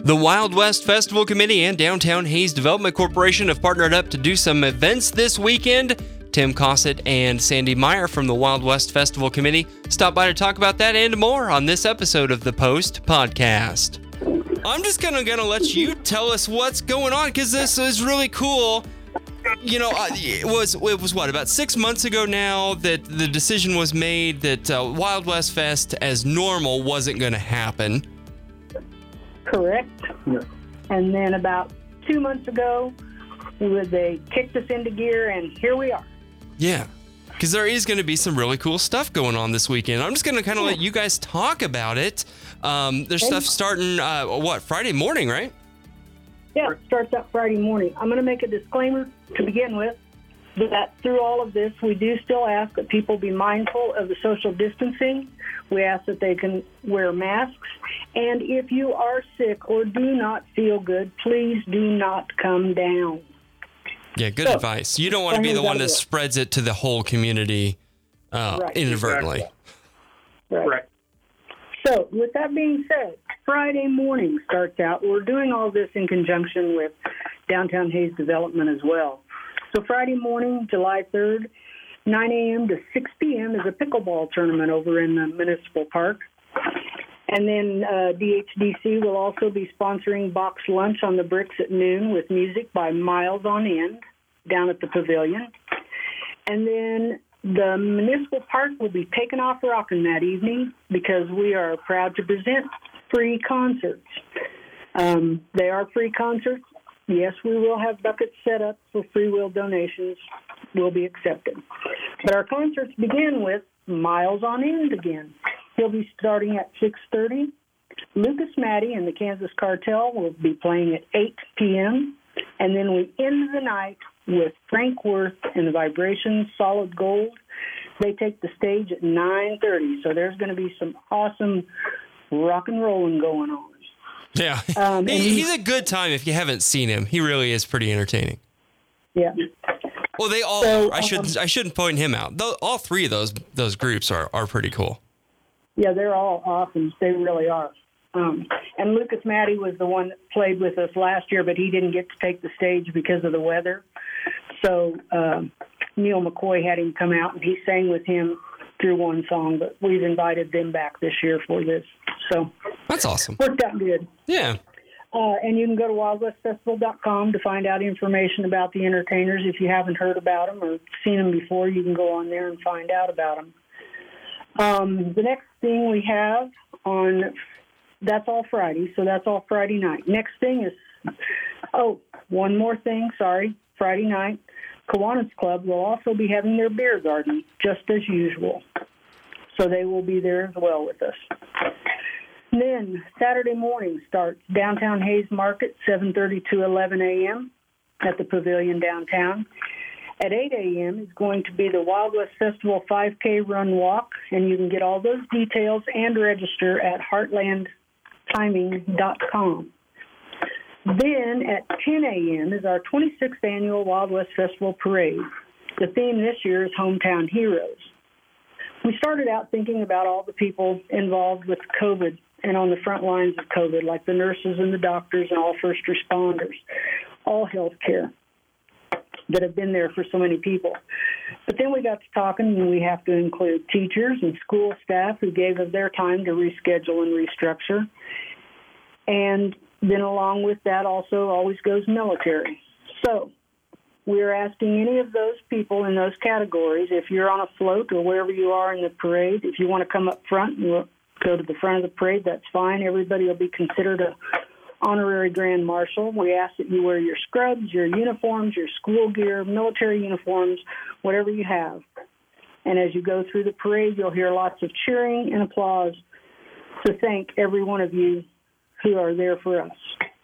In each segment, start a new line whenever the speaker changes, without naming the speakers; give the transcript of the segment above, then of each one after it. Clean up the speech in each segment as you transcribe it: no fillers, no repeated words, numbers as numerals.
The Wild West Festival Committee and Downtown Hayes Development Corporation have partnered up to do some events this weekend. Tim Cossett and Sandy Meyer from the Wild West Festival Committee stopped by to talk about that and more on this episode of the Post Podcast. I'm just gonna let you tell us what's going on, because this is really cool. You know, it was what, about 6 months ago now that the decision was made that Wild West Fest as normal wasn't going to happen.
Correct. Yeah. And then about 2 months ago, they kicked us into gear, and here we are.
Yeah, because there is going to be some really cool stuff going on this weekend. I'm just going to kind of let you guys talk about it. There's stuff starting, Friday morning, right?
Yeah, it starts out Friday morning. I'm going to make a disclaimer to begin with that through all of this, we do still ask that people be mindful of the social distancing. We ask that they can wear masks. And if you are sick or do not feel good, please do not come down.
Yeah, good advice. You don't want to be the one that spreads it to the whole community inadvertently.
Exactly. Right. So, with that being said, Friday morning starts out. We're doing all this in conjunction with Downtown Hayes Development as well. So Friday morning, July 3rd, 9 a.m. to 6 p.m. is a pickleball tournament over in the municipal park. And then DHDC will also be sponsoring box lunch on the bricks at noon with music by Miles on End down at the pavilion. And then the municipal park will be taken off rocking that evening because we are proud to present free concerts. They are free concerts. Yes, we will have buckets set up for free will donations will be accepted. But our concerts begin with Miles on End again. He'll be starting at 6:30. Lucas Maddie and the Kansas Cartel will be playing at 8 p.m. And then we end the night with Frank Worth and the Vibrations Solid Gold. They take the stage at 9:30. So there's going to be some awesome rock and rolling going on.
Yeah, he's a good time if you haven't seen him. He really is pretty entertaining.
Yeah.
Well, they all are. I shouldn't point him out. All three of those groups are pretty cool.
Yeah, they're all awesome. They really are. And Lucas Maddie was the one that played with us last year, but he didn't get to take the stage because of the weather. So Neil McCoy had him come out, and he sang with him through one song, but we've invited them back this year for this. So
that's awesome.
Worked out good.
Yeah.
And you can go to wildwestfestival.com to find out information about the entertainers. If you haven't heard about them or seen them before, you can go on there and find out about them. The next thing we have that's all Friday, so that's all Friday night. Next thing is, one more thing, Friday night, Kiwanis Club will also be having their beer garden, just as usual. So they will be there as well with us. Then Saturday morning starts Downtown Hayes Market, 7:30 to 11 a.m. at the Pavilion downtown. At 8 a.m. is going to be the Wild West Festival 5K Run Walk, and you can get all those details and register at heartlandtiming.com. Then at 10 a.m. is our 26th annual Wild West Festival Parade. The theme this year is Hometown Heroes. We started out thinking about all the people involved with COVID and on the front lines of COVID, like the nurses and the doctors and all first responders, all healthcare that have been there for so many people. But then we got to talking, and we have to include teachers and school staff who gave of their time to reschedule and restructure. And then along with that also always goes military. So we're asking any of those people in those categories, if you're on a float or wherever you are in the parade, if you want to come up front and go to the front of the parade, that's fine. Everybody will be considered a honorary grand marshal. We ask that you wear your scrubs, your uniforms, your school gear, military uniforms, whatever you have. And as you go through the parade, you'll hear lots of cheering and applause to thank every one of you who are there for us.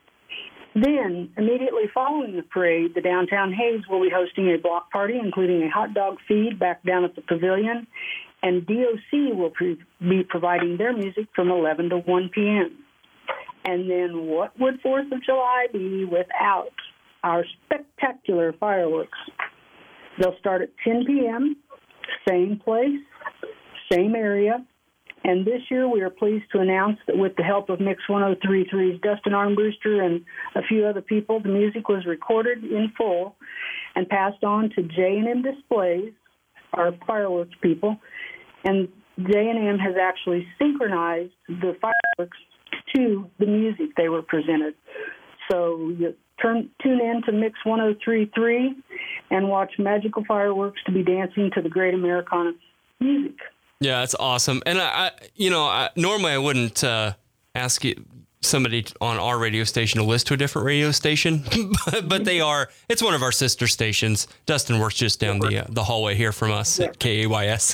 Then, immediately following the parade, the Downtown Hayes will be hosting a block party, including a hot dog feed back down at the pavilion, and DOC will be providing their music from 11 to 1 p.m. And then what would 4th of July be without our spectacular fireworks? They'll start at 10 p.m., same place, same area, And this year we are pleased to announce that with the help of Mix 103.3's Dustin Armbruster and a few other people, the music was recorded in full and passed on to J&M Displays, our fireworks people. And J&M has actually synchronized the fireworks to the music they were presented. So you tune in to Mix 103.3 and watch magical fireworks to be dancing to the Great Americana music.
Yeah, that's awesome. And I normally I wouldn't ask somebody on our radio station to listen to a different radio station, but they are. It's one of our sister stations. Dustin works just down the hallway here from us at KAYS.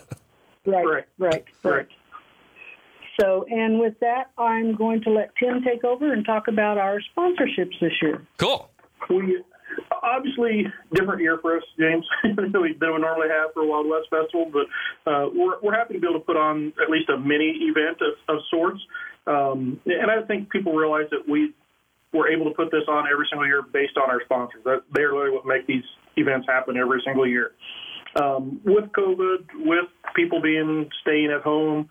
Right. So, and with that, I'm going to let Tim take over and talk about our sponsorships this year.
Cool.
We obviously different year for us, James, than we normally have for a Wild West Festival, but we're happy to be able to put on at least a mini event of sorts. And I think people realize that we're able to put this on every single year based on our sponsors. They're literally what make these events happen every single year. With COVID, with people staying at home,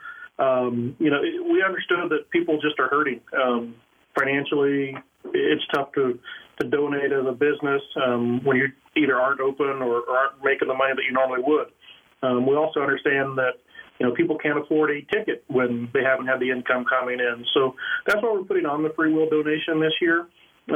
we understood that people just are hurting. Financially, it's tough to donate as a business when you either aren't open or aren't making the money that you normally would. We also understand that people can't afford a ticket when they haven't had the income coming in. So that's why we're putting on the free will donation this year.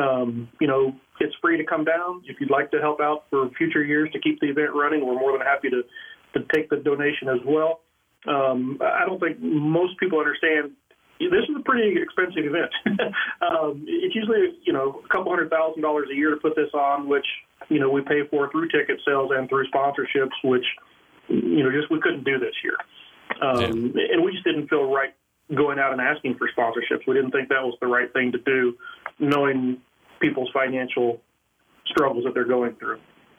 It's free to come down. If you'd like to help out for future years to keep the event running, we're more than happy to take the donation as well. I don't think most people understand this is a pretty expensive event. It's usually, a couple $100,000 a year to put this on, which, we pay for through ticket sales and through sponsorships, which, we couldn't do this year. And we just didn't feel right going out and asking for sponsorships. We didn't think that was the right thing to do, knowing people's financial struggles that they're going through.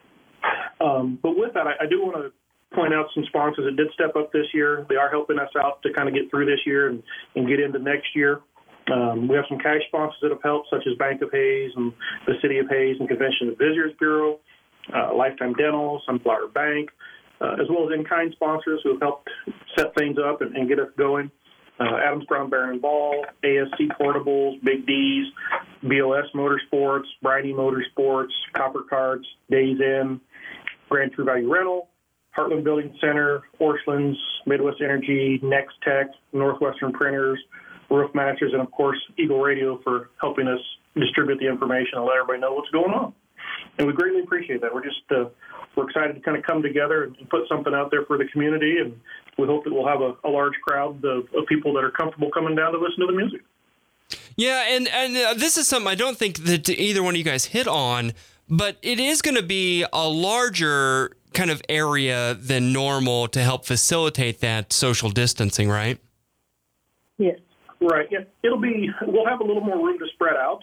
But with that, I do want to point out some sponsors that did step up this year. They are helping us out to kind of get through this year and get into next year. We have some cash sponsors that have helped, such as Bank of Hays and the City of Hays and Convention and Visitors Bureau, Lifetime Dental, Sunflower Bank, as well as in-kind sponsors who have helped set things up and get us going. Adams Brown Baron Ball, ASC Portables, Big D's, BOS Motorsports, Briney Motorsports, Copper Cards, Days Inn, Grand True Value Rental, Heartland Building Center, Orscheln's, Midwest Energy, Next Tech, Northwestern Printers, Roof Masters, and, of course, Eagle Radio for helping us distribute the information and let everybody know what's going on. And we greatly appreciate that. We're excited to kind of come together and put something out there for the community, and we hope that we'll have a large crowd of people that are comfortable coming down to listen to the music.
Yeah, and this is something I don't think that either one of you guys hit on, but it is going to be a larger kind of area than normal to help facilitate that social distancing, right?
Yes.
Right. Yeah. We'll have a little more room to spread out.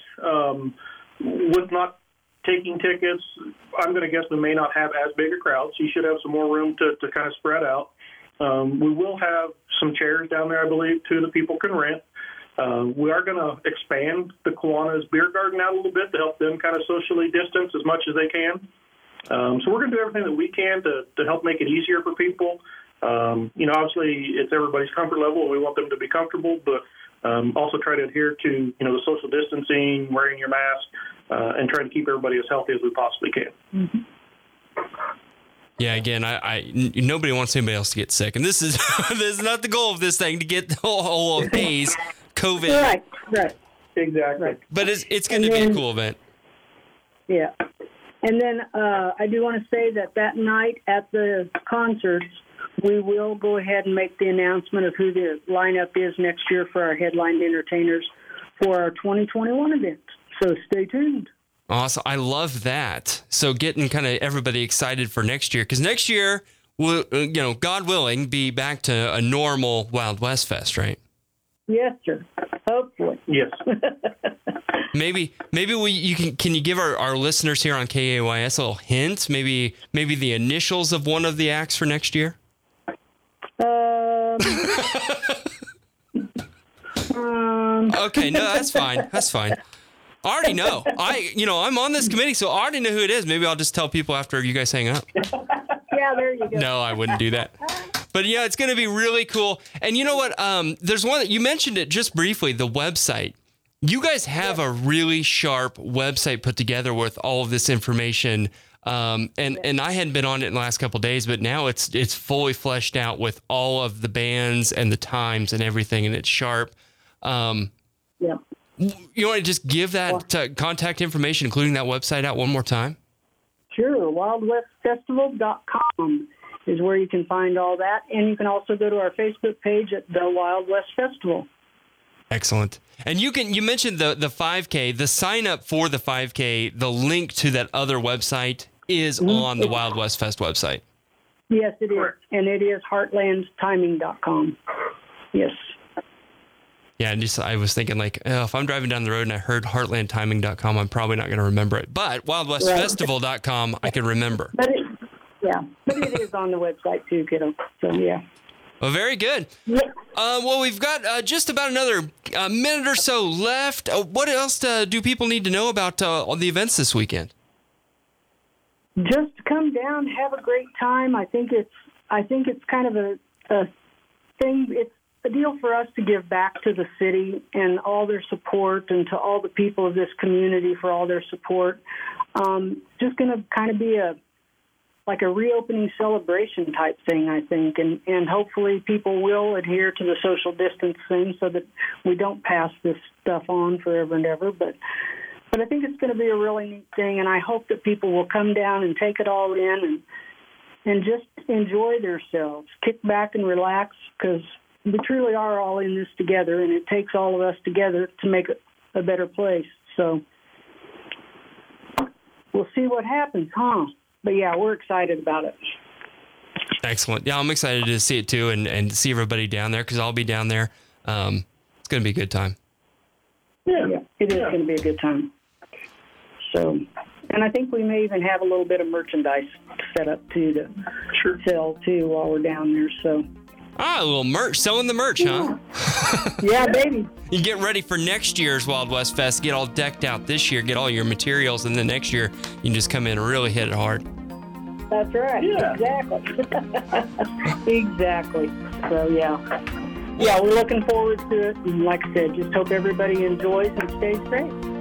With not taking tickets, I'm going to guess we may not have as big a crowd, so you should have some more room to kind of spread out. We will have some chairs down there, I believe, too, that people can rent. We are going to expand the Kiwanis Beer Garden out a little bit to help them kind of socially distance as much as they can. So we're going to do everything that we can to help make it easier for people. Obviously, it's everybody's comfort level, and we want them to be comfortable, but also try to adhere to, the social distancing, wearing your mask, and trying to keep everybody as healthy as we possibly can.
Mm-hmm.
Yeah, again, nobody wants anybody else to get sick, and this is not the goal of this thing, to get the whole of days COVID.
Right. Exactly. Right.
But it's going to be a cool event.
Yeah. And then I do want to say that night at the concerts, we will go ahead and make the announcement of who the lineup is next year for our headlined entertainers for our 2021 event. So stay tuned.
Awesome. I love that. So getting kind of everybody excited for next year, because next year will, God willing, be back to a normal Wild West Fest, right?
Yes, sir. Hopefully.
Yes.
Maybe can you give our listeners here on KAYS a little hint? Maybe the initials of one of the acts for next year? Okay, no, that's fine. That's fine. I already know. I'm on this committee, so I already know who it is. Maybe I'll just tell people after you guys hang up.
Yeah, there you go.
No, I wouldn't do that. But yeah, it's going to be really cool. And you know what? There's one that you mentioned it just briefly, the website. You guys have a really sharp website put together with all of this information. And I hadn't been on it in the last couple of days, but now it's fully fleshed out with all of the bands and the times and everything, and it's sharp.
Yeah.
You want to just give that contact information, including that website, out one more time?
Sure. WildWestFestival.com is where you can find all that. And you can also go to our Facebook page at The Wild West Festival.
Excellent. And you mentioned the 5K, the sign up for the 5K, the link to that other website is on the Wild West Fest website.
Yes, it is. And it is heartlandstiming.com. Yes.
Yeah, and I was thinking like, if I'm driving down the road and I heard heartlandtiming.com, I'm probably not going to remember it. But wildwestfestival.com, I can remember.
But it is on the website too, kiddo. So, yeah.
Well, very good.
Yeah.
Well, we've got just about another minute or so left. What else do people need to know about all the events this weekend?
Just come down, have a great time. I think it's kind of a thing. It's a deal for us to give back to the city and all their support, and to all the people of this community for all their support. Just going to kind of be like a reopening celebration type thing, I think, and hopefully people will adhere to the social distancing so that we don't pass this stuff on forever and ever. But I think it's going to be a really neat thing, and I hope that people will come down and take it all in and just enjoy themselves, kick back and relax, because we truly are all in this together, and it takes all of us together to make it a better place. So we'll see what happens, huh? But yeah, we're excited about it.
Excellent. Yeah, I'm excited to see it too, and see everybody down there, because I'll be down there. It's going to be a good time.
Yeah, it is going to be a good time. So, and I think we may even have a little bit of merchandise set up too to sell too while we're down there. So.
A little merch, selling the merch, huh?
Yeah, baby.
You get ready for next year's Wild West Fest. Get all decked out this year. Get all your materials, and then next year you can just come in and really hit it hard.
That's right. Yeah. Exactly. Exactly. So yeah, we're looking forward to it. And like I said, just hope everybody enjoys and stays safe.